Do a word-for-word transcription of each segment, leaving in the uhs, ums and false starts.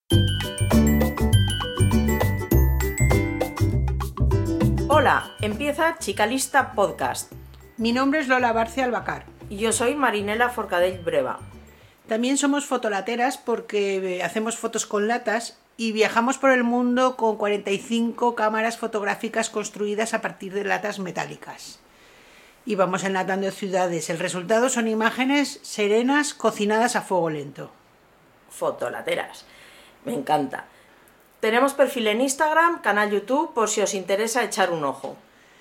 Hola, empieza Chicalista Podcast. Mi nombre es Lola Barce Albacar. Y yo soy Marinela Forcadell Breva. También somos fotolateras porque hacemos fotos con latas y viajamos por el mundo con cuarenta y cinco cámaras fotográficas construidas a partir de latas metálicas. Y vamos enlatando ciudades. El resultado son imágenes serenas cocinadas a fuego lento. Fotolateras. Me encanta. Tenemos perfil en Instagram, canal YouTube, por si os interesa echar un ojo.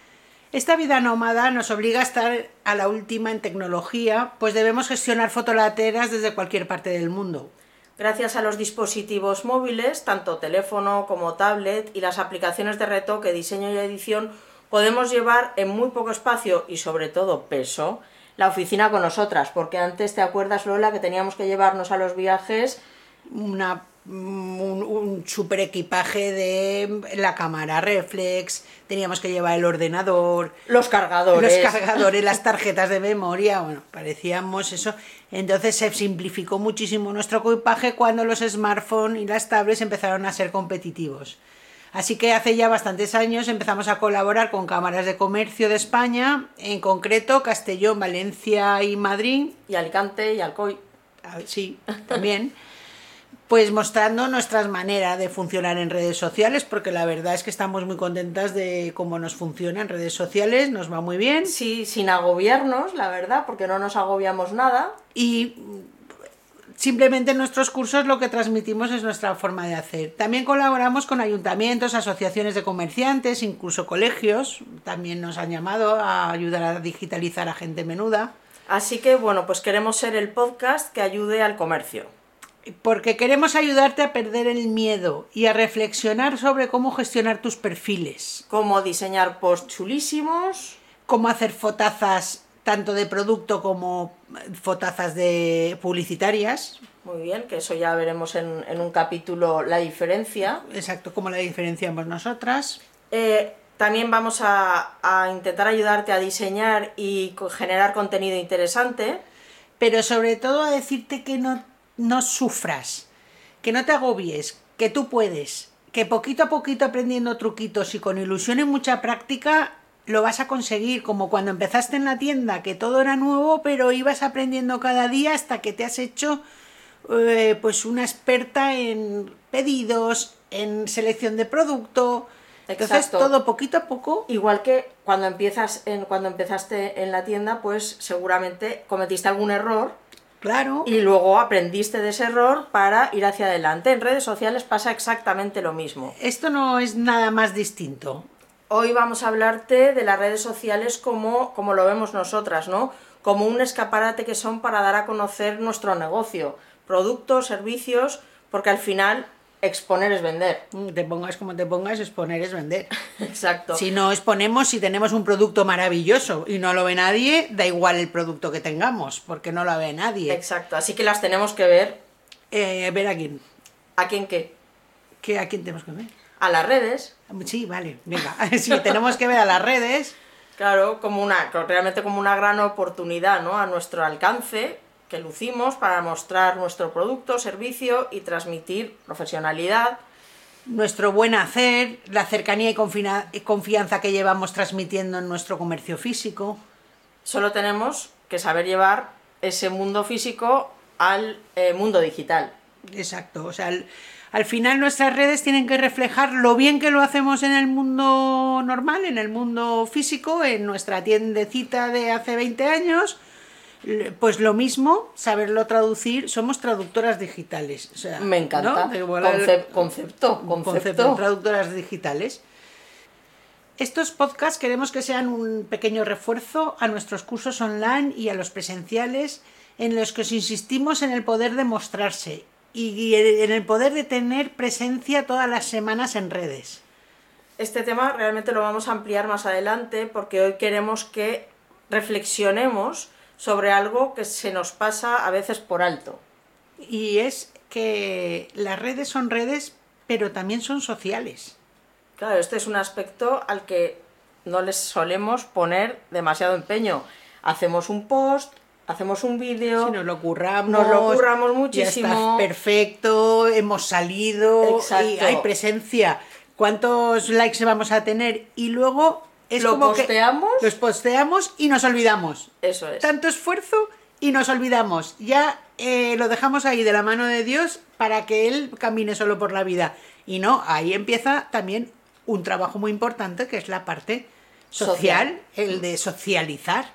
Esta vida nómada nos obliga a estar a la última en tecnología, pues debemos gestionar fotolateras desde cualquier parte del mundo. Gracias a los dispositivos móviles, tanto teléfono como tablet, y las aplicaciones de retoque, diseño y edición, podemos llevar en muy poco espacio y sobre todo peso la oficina con nosotras, porque antes, ¿te acuerdas, Lola, que teníamos que llevarnos a los viajes una un, un super equipaje de la cámara reflex, teníamos que llevar el ordenador, los cargadores, los cargadores, las tarjetas de memoria, bueno, parecíamos eso. Entonces se simplificó muchísimo nuestro equipaje cuando los smartphones y las tablets empezaron a ser competitivos. Así que hace ya bastantes años empezamos a colaborar con cámaras de comercio de España, en concreto Castellón, Valencia y Madrid. Y Alicante y Alcoy. Sí, también. Pues mostrando nuestras maneras de funcionar en redes sociales, porque la verdad es que estamos muy contentas de cómo nos funciona en redes sociales, nos va muy bien. Sí, sin agobiarnos, la verdad, porque no nos agobiamos nada. Y simplemente en nuestros cursos lo que transmitimos es nuestra forma de hacer. También colaboramos con ayuntamientos, asociaciones de comerciantes, incluso colegios. También nos han llamado a ayudar a digitalizar a gente menuda. Así que, bueno, pues queremos ser el podcast que ayude al comercio. Porque queremos ayudarte a perder el miedo y a reflexionar sobre cómo gestionar tus perfiles. Cómo diseñar posts chulísimos. Cómo hacer fotazas tanto de producto como fotazas de publicitarias. Muy bien, que eso ya veremos en, en un capítulo la diferencia. Exacto, cómo la diferenciamos nosotras. Eh, también vamos a, a intentar ayudarte a diseñar y generar contenido interesante. Pero sobre todo a decirte que no... no sufras, que no te agobies, que tú puedes, que poquito a poquito aprendiendo truquitos y con ilusión y mucha práctica lo vas a conseguir, como cuando empezaste en la tienda, que todo era nuevo, pero ibas aprendiendo cada día hasta que te has hecho eh, pues una experta en pedidos, en selección de producto. Entonces, exacto, todo poquito a poco. Igual que cuando empiezas en, cuando empezaste en la tienda, pues seguramente cometiste algún error. Claro. Y luego aprendiste de ese error para ir hacia adelante. En redes sociales pasa exactamente lo mismo. Esto no es nada más distinto. Hoy vamos a hablarte de las redes sociales como, como lo vemos nosotras, ¿no? Como un escaparate que son para dar a conocer nuestro negocio, productos, servicios, porque al final exponer es vender. Te pongas como te pongas, exponer es vender. Exacto. Si no exponemos, si tenemos un producto maravilloso y no lo ve nadie, da igual el producto que tengamos, porque no lo ve nadie. Exacto, así que las tenemos que ver. Eh, ¿Ver a quién? ¿A quién qué? ¿Qué? ¿A quién tenemos que ver? A las redes. Sí, vale, venga. Sí, tenemos que ver a las redes. Claro, como una, realmente como una gran oportunidad, ¿no? A nuestro alcance, que lucimos para mostrar nuestro producto, servicio y transmitir profesionalidad. Nuestro buen hacer, la cercanía y, confina- y confianza que llevamos transmitiendo en nuestro comercio físico. Solo tenemos que saber llevar ese mundo físico al eh, mundo digital. Exacto, o sea, al, al final nuestras redes tienen que reflejar lo bien que lo hacemos en el mundo normal, en el mundo físico, en nuestra tiendecita de hace veinte años. Pues lo mismo, saberlo traducir, somos traductoras digitales. O sea, me encanta, ¿no? Concep- concepto, concepto. concepto, traductoras digitales. Estos podcasts queremos que sean un pequeño refuerzo a nuestros cursos online y a los presenciales, en los que os insistimos en el poder de mostrarse y en el poder de tener presencia todas las semanas en redes. Este tema realmente lo vamos a ampliar más adelante, porque hoy queremos que reflexionemos sobre algo que se nos pasa a veces por alto. Y es que las redes son redes, pero también son sociales. Claro, este es un aspecto al que no les solemos poner demasiado empeño. Hacemos un post, hacemos un vídeo, sí, nos lo curramos, nos lo curramos muchísimo. Ya está perfecto, hemos salido, Exacto. y hay presencia. ¿Cuántos likes vamos a tener? Y luego es lo como posteamos. que los posteamos y nos olvidamos. Eso es. Tanto esfuerzo y nos olvidamos. Ya eh, lo dejamos ahí de la mano de Dios para que Él camine solo por la vida. Y no, ahí empieza también un trabajo muy importante que es la parte social, social. el de socializar.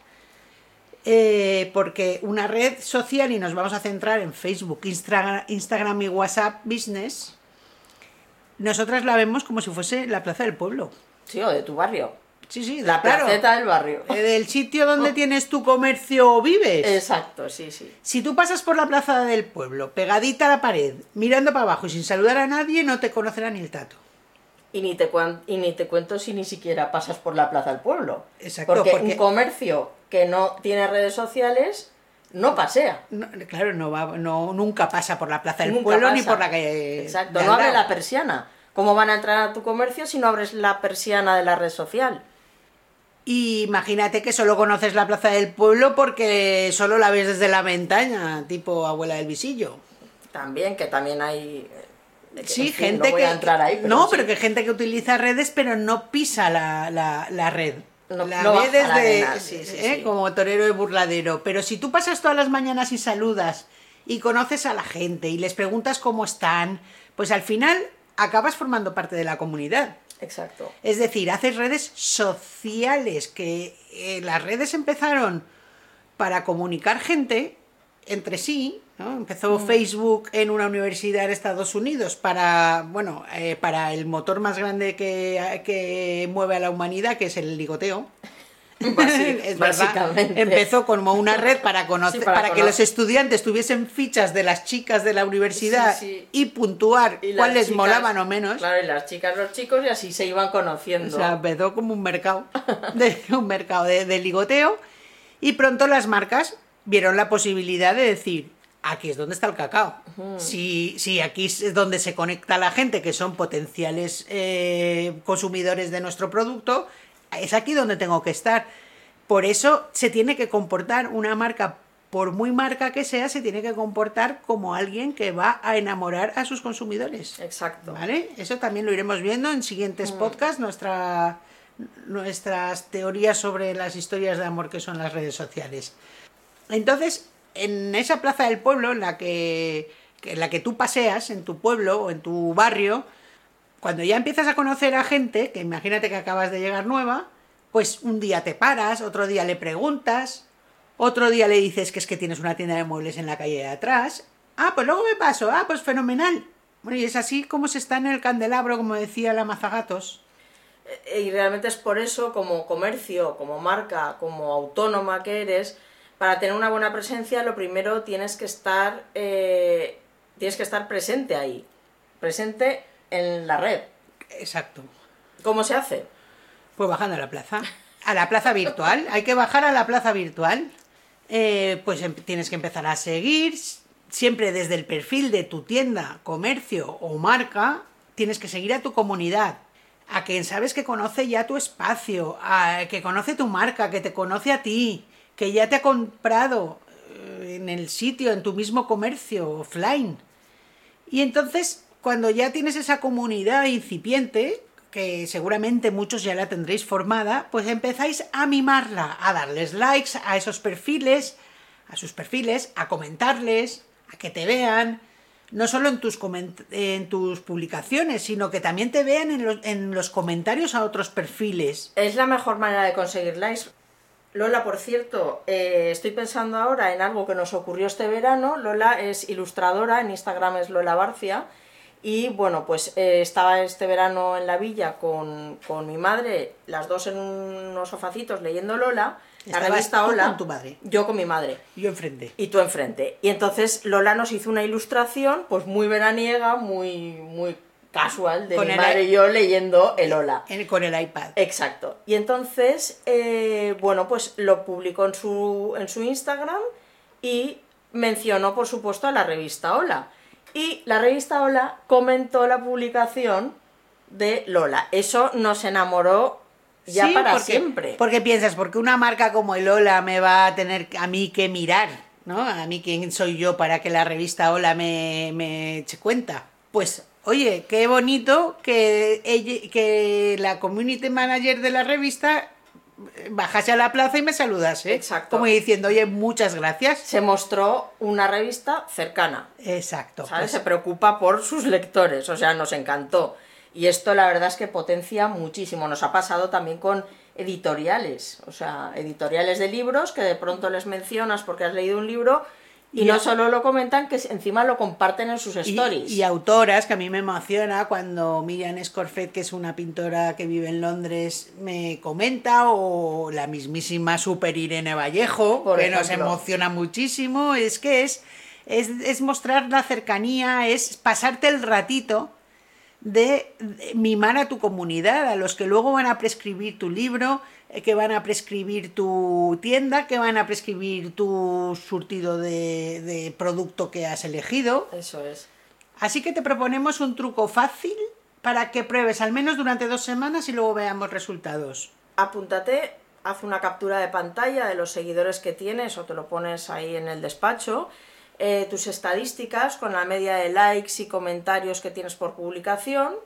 Eh, porque una red social, y nos vamos a centrar en Facebook, Instagram, Instagram y WhatsApp Business, nosotras la vemos como si fuese la plaza del pueblo. Sí, o de tu barrio. Sí, sí, la claro, placeta del barrio. Eh, del sitio donde oh. tienes tu comercio o vives. Exacto, sí, sí. Si tú pasas por la plaza del pueblo, pegadita a la pared, mirando para abajo y sin saludar a nadie, no te conocerá ni el tato. Y ni, te y ni te cuento si ni siquiera pasas por la plaza del pueblo. Exacto. Porque, porque... un comercio que no tiene redes sociales no pasea. No, claro, no va, no, nunca pasa por la plaza del nunca pueblo pasa. ni por la calle. Exacto, no abre la persiana. ¿Cómo van a entrar a tu comercio si no abres la persiana de la red social? Y imagínate que solo conoces la plaza del pueblo porque solo la ves desde la ventana, tipo abuela del visillo. También, que también hay... Sí, en fin, gente no voy que... a entrar ahí, pero no, sí. pero que gente que utiliza redes pero no pisa la, la, la red. No, la no ve desde... la arena, sí, sí, ¿eh? sí. Como torero de burladero. Pero si tú pasas todas las mañanas y saludas y conoces a la gente y les preguntas cómo están, pues al final acabas formando parte de la comunidad. Exacto. Es decir, haces redes sociales, que eh, las redes empezaron para comunicar gente entre sí, ¿no? Empezó mm. Facebook en una universidad en Estados Unidos para, bueno, eh, para el motor más grande que, que mueve a la humanidad, que es el ligoteo. Basi es básicamente. Empezó como una red para conocer, sí, para, para que los estudiantes tuviesen fichas de las chicas de la universidad, sí, sí. y puntuar y cuáles chicas, molaban o menos. Claro, y las chicas, los chicos, y así se iban conociendo. O sea, empezó como un mercado, de, un mercado de, de ligoteo, y pronto las marcas vieron la posibilidad de decir, aquí es donde está el cacao. Uh-huh. Si, si aquí es donde se conecta la gente, que son potenciales eh, consumidores de nuestro producto, es aquí donde tengo que estar. Por eso se tiene que comportar una marca, por muy marca que sea, se tiene que comportar como alguien que va a enamorar a sus consumidores. Exacto. ¿Vale? Eso también lo iremos viendo en siguientes mm. podcasts, nuestra, nuestras teorías sobre las historias de amor que son las redes sociales. Entonces, en esa plaza del pueblo, en la que, en la que tú paseas, en tu pueblo o en tu barrio, cuando ya empiezas a conocer a gente, que imagínate que acabas de llegar nueva, pues un día te paras, otro día le preguntas, otro día le dices que es que tienes una tienda de muebles en la calle de atrás. Ah, pues luego me paso, ah, pues fenomenal. Bueno, y es así como se está en el candelabro, como decía la Mazagatos. Y realmente es por eso, como comercio, como marca, como autónoma que eres, para tener una buena presencia, lo primero tienes que estar, eh, tienes que estar presente ahí, presente en la red. Exacto. ¿Cómo se hace? Pues bajando a la plaza, a la plaza virtual. Hay que bajar a la plaza virtual. Eh, pues em- tienes que empezar a seguir, siempre desde el perfil de tu tienda, comercio o marca, tienes que seguir a tu comunidad, a quien sabes que conoce ya tu espacio, a que conoce tu marca, que te conoce a ti, que ya te ha comprado eh, en el sitio, en tu mismo comercio, offline. Y entonces, cuando ya tienes esa comunidad incipiente, que seguramente muchos ya la tendréis formada, pues empezáis a mimarla, a darles likes a esos perfiles, a sus perfiles, a comentarles, a que te vean, no solo en tus, en tus publicaciones, sino que también te vean en los, en los comentarios a otros perfiles. Es la mejor manera de conseguir likes. Lola, por cierto, eh, estoy pensando ahora en algo que nos ocurrió este verano. Lola es ilustradora, en Instagram es Lola Barcia. Y bueno, pues eh, estaba este verano en la villa con, con mi madre, las dos en unos sofacitos leyendo Lola, la revista Hola. ¿Tú con tu madre? Yo con mi madre. Yo enfrente. Y tú enfrente. Y entonces Lola nos hizo una ilustración, pues muy veraniega, muy, muy casual, de con mi madre y yo leyendo el Hola. En, con el iPad. Exacto. Y entonces, eh, bueno, pues lo publicó en su, en su Instagram y mencionó, por supuesto, a la revista Hola. Y la revista Hola comentó la publicación de Lola. Eso nos enamoró ya Sí, para porque, siempre. porque piensas, porque una marca como el Hola me va a tener a mí que mirar, ¿no? A mí, ¿quién soy yo para que la revista Hola me, me eche cuenta? Pues, oye, qué bonito que, ella, que la community manager de la revista bajase a la plaza y me saludase. Exacto. Como diciendo, oye, muchas gracias. Se mostró una revista cercana. Exacto. ¿Sabes? Pues, Se preocupa por sus lectores, o sea, nos encantó. Y esto la verdad es que potencia muchísimo. Nos ha pasado también con editoriales, o sea, editoriales de libros que de pronto les mencionas porque has leído un libro y, y no a... solo lo comentan, que encima lo comparten en sus stories. Y, y autoras, que a mí me emociona cuando Miriam Scorfet, que es una pintora que vive en Londres, me comenta, o la mismísima Super Irene Vallejo, por que ejemplo. Nos emociona muchísimo. Es que es, es, es mostrar la cercanía, es pasarte el ratito de mimar a tu comunidad, a los que luego van a prescribir tu libro, que van a prescribir tu tienda, que van a prescribir tu surtido de, de producto que has elegido. Eso es. Así que te proponemos un truco fácil para que pruebes al menos durante dos semanas y luego veamos resultados. Apúntate, haz una captura de pantalla de los seguidores que tienes o te lo pones ahí en el despacho. Eh, tus estadísticas con la media de likes y comentarios que tienes por publicación.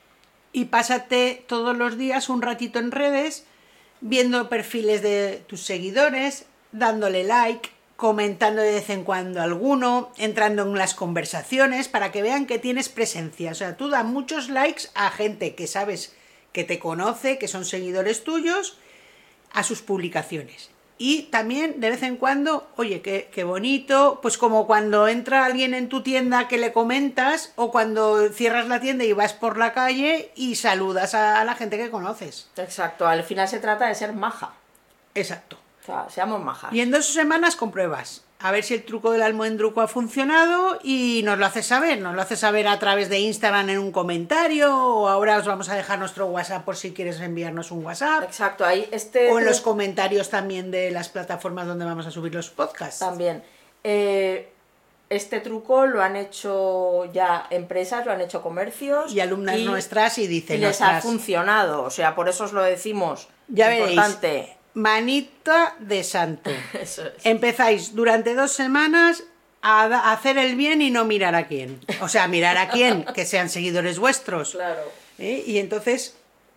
Y pásate todos los días un ratito en redes viendo perfiles de tus seguidores, dándole like, comentando de vez en cuando alguno, entrando en las conversaciones para que vean que tienes presencia. O sea, tú das muchos likes a gente que sabes que te conoce, que son seguidores tuyos, a sus publicaciones. Y también de vez en cuando, oye, qué, qué bonito, pues como cuando entra alguien en tu tienda que le comentas, o cuando cierras la tienda y vas por la calle y saludas a la gente que conoces. Exacto, al final se trata de ser maja. Exacto. O sea, seamos majas. Y en dos semanas compruebas, a ver si el truco del almohadruco ha funcionado y nos lo haces saber, nos lo haces saber a través de Instagram en un comentario, o ahora os vamos a dejar nuestro WhatsApp por si quieres enviarnos un WhatsApp. Exacto, ahí este... O en los comentarios también de las plataformas donde vamos a subir los podcasts. También. Eh, este truco lo han hecho ya empresas, lo han hecho comercios. Y alumnas y, nuestras y dicen... Y les nuestras... ha funcionado, o sea, por eso os lo decimos. Ya Importante. Veréis. Manita de santo. Eso es. Empezáis durante dos semanas a hacer el bien y no mirar a quién. O sea, mirar a quién, que sean seguidores vuestros. Claro. ¿Eh? Y entonces,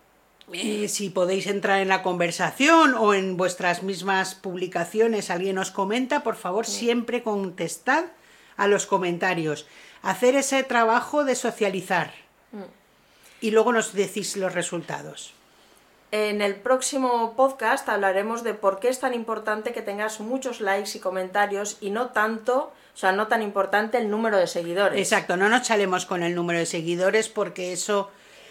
eh, si podéis entrar en la conversación o en vuestras mismas publicaciones, alguien os comenta, por favor, sí. Siempre contestad a los comentarios. Hacer ese trabajo de socializar. Mm. Y luego nos decís los resultados. En el próximo podcast hablaremos de por qué es tan importante que tengas muchos likes y comentarios y no tanto, o sea, no tan importante el número de seguidores. Exacto, no nos chalemos con el número de seguidores porque eso...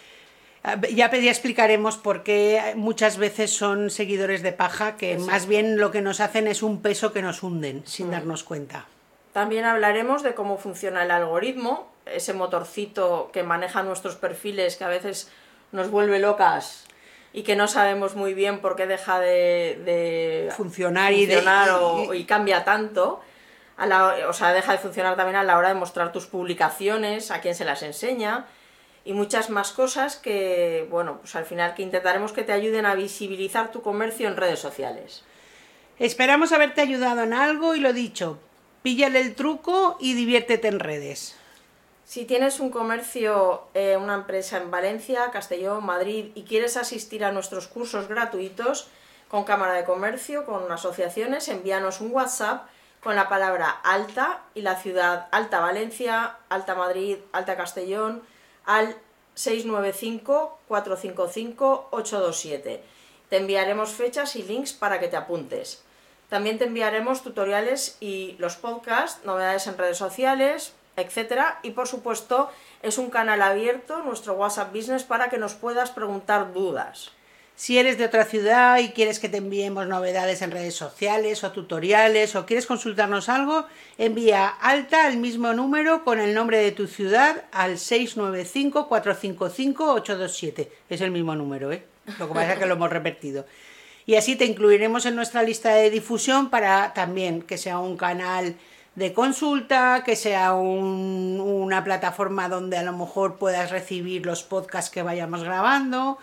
Ya, ya explicaremos por qué muchas veces son seguidores de paja, que Exacto. Más bien lo que nos hacen es un peso que nos hunden sin mm. darnos cuenta. También hablaremos de cómo funciona el algoritmo, ese motorcito que maneja nuestros perfiles que a veces nos vuelve locas y que no sabemos muy bien por qué deja de, de funcionar, funcionar y, de, o, y... y cambia tanto. A la, o sea, deja de funcionar también a la hora de mostrar tus publicaciones, a quién se las enseña y muchas más cosas que, bueno, pues al final que intentaremos que te ayuden a visibilizar tu comercio en redes sociales. Esperamos haberte ayudado en algo y lo dicho, píllale el truco y diviértete en redes. Si tienes un comercio, eh, una empresa en Valencia, Castellón, Madrid y quieres asistir a nuestros cursos gratuitos con Cámara de Comercio, con asociaciones, envíanos un WhatsApp con la palabra Alta y la ciudad Alta Valencia, Alta Madrid, Alta Castellón al seis nueve cinco, cuatro cinco cinco, ocho dos siete. Te enviaremos fechas y links para que te apuntes. También te enviaremos tutoriales y los podcasts, novedades en redes sociales, etcétera. Y por supuesto es un canal abierto, nuestro WhatsApp Business, para que nos puedas preguntar dudas. Si eres de otra ciudad y quieres que te enviemos novedades en redes sociales o tutoriales o quieres consultarnos algo, envía Alta al mismo número con el nombre de tu ciudad al seis nueve cinco, cuatro cinco cinco, ocho dos siete. Es el mismo número, ¿eh? Lo que pasa es que lo hemos repetido. Y así te incluiremos en nuestra lista de difusión para también que sea un canal de consulta, que sea un, una plataforma donde a lo mejor puedas recibir los podcasts que vayamos grabando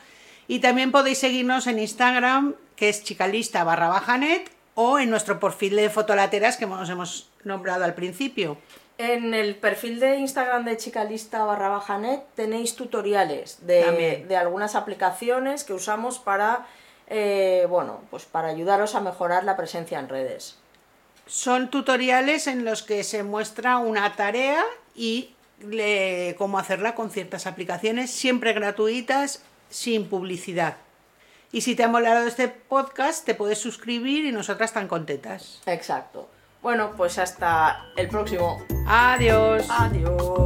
Y también podéis seguirnos en Instagram, que es chicalista barra baja net, o en nuestro perfil de fotolateras que nos hemos nombrado al principio. En el perfil de Instagram de chicalista barra baja net tenéis tutoriales de, de algunas aplicaciones que usamos para, eh, bueno, pues para ayudaros a mejorar la presencia en redes. Son tutoriales en los que se muestra una tarea y le, cómo hacerla con ciertas aplicaciones, siempre gratuitas, sin publicidad. Y si te ha molado este podcast, te puedes suscribir y nosotras tan contentas. Exacto. Bueno, pues hasta el próximo. Adiós. Adiós.